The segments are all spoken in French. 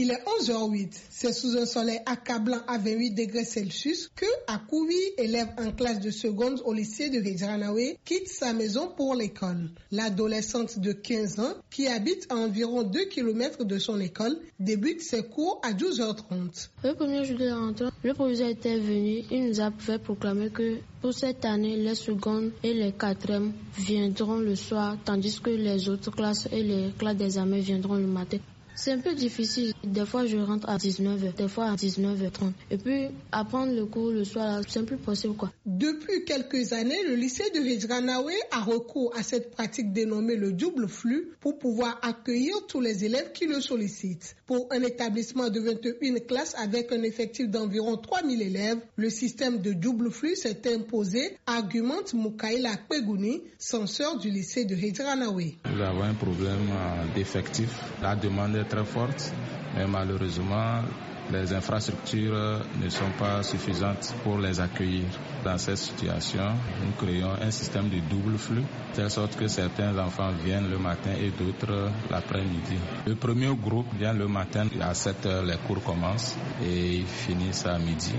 Il est 11h08. C'est sous un soleil accablant à 28 degrés Celsius que Akouvi, élève en classe de seconde au lycée de Hedjranawe, quitte sa maison pour l'école. L'adolescente de 15 ans, qui habite à environ 2 km de son école, débute ses cours à 12h30. Le premier jour de la rentrée, le professeur était venu, il nous a fait proclamer que pour cette année, les secondes et les quatrièmes viendront le soir, tandis que les autres classes et les classes d'examen viendront le matin. C'est un peu difficile. Des fois, je rentre à 19h, des fois à 19h30. Et puis, apprendre le cours le soir, c'est plus possible, quoi. Depuis quelques années, le lycée de Hedjranawe a recours à cette pratique dénommée le double flux pour pouvoir accueillir tous les élèves qui le sollicitent. Pour un établissement de 21 classes avec un effectif d'environ 3000 élèves, le système de double flux s'est imposé, argumente Moukaïla Kpegouni, censeur du lycée de Hedjranawe. Nous avons un problème d'effectifs. La demande est très forte, mais malheureusement, les infrastructures ne sont pas suffisantes pour les accueillir. Dans cette situation, nous créons un système de double flux, de telle sorte que certains enfants viennent le matin et d'autres l'après-midi. Le premier groupe vient le matin, à 7h, les cours commencent et ils finissent à midi.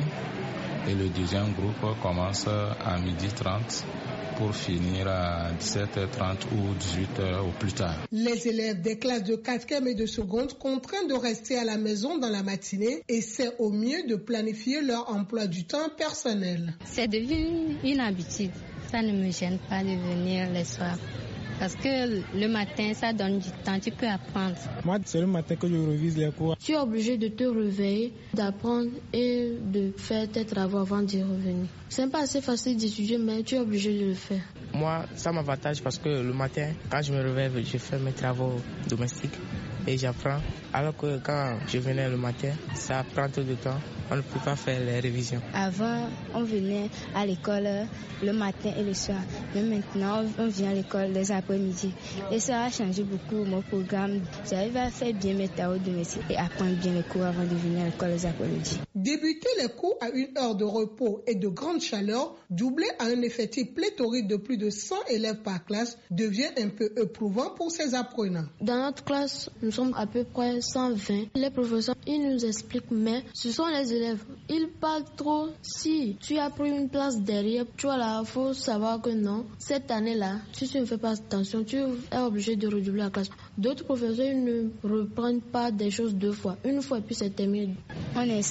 Et le deuxième groupe commence à 12h30 pour finir à 17h30 ou 18h au plus tard. Les élèves des classes de 4e et de seconde, contraints de rester à la maison dans la matinée, essaient au mieux de planifier leur emploi du temps personnel. C'est devenu une habitude. Ça ne me gêne pas de venir les soirs. Parce que le matin, ça donne du temps, tu peux apprendre. Moi, c'est le matin que je révise les cours. Tu es obligé de te réveiller, d'apprendre et de faire tes travaux avant d'y revenir. C'est pas assez facile d'étudier, mais tu es obligé de le faire. Moi, ça m'avantage parce que le matin, quand je me réveille, je fais mes travaux domestiques et j'apprends. Alors que quand je venais le matin, ça prend trop de temps. On ne peut pas faire les révisions. Avant, on venait à l'école le matin et le soir. Mais maintenant, on vient à l'école les après-midi. Et ça a changé beaucoup mon programme. J'arrive à faire bien mes travaux domestiques et apprendre bien les cours avant de venir à l'école les après-midi. Débuter les cours à 1 heure de repos et de grande chaleur, doublé à un effectif pléthorique de plus de 100 élèves par classe, devient un peu éprouvant pour ces apprenants. Dans notre classe, nous sommes à peu près 120. Les professeurs, ils nous expliquent, mais ce sont les élèves. Ils parlent trop. Si tu as pris une place derrière, tu vois là, il faut savoir que non, cette année-là, si tu ne fais pas attention, tu es obligé de redoubler la classe. D'autres professeurs, ils ne reprennent pas des choses deux fois. Une fois et puis c'est terminé. On est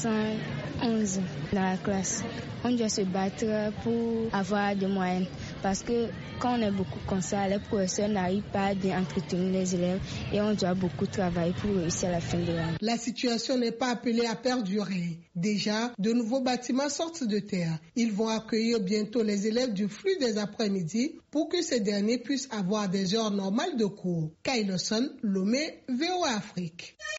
111 dans la classe. On doit se battre pour avoir des moyennes. Parce que quand on est beaucoup comme ça, les professeurs n'arrivent pas à bien entretenir les élèves et on doit beaucoup travailler pour réussir à la fin de l'année. La situation n'est pas appelée à perdurer. Déjà, de nouveaux bâtiments sortent de terre. Ils vont accueillir bientôt les élèves du flux des après-midi pour que ces derniers puissent avoir des heures normales de cours. Kailoson, Lomé, VOA Afrique.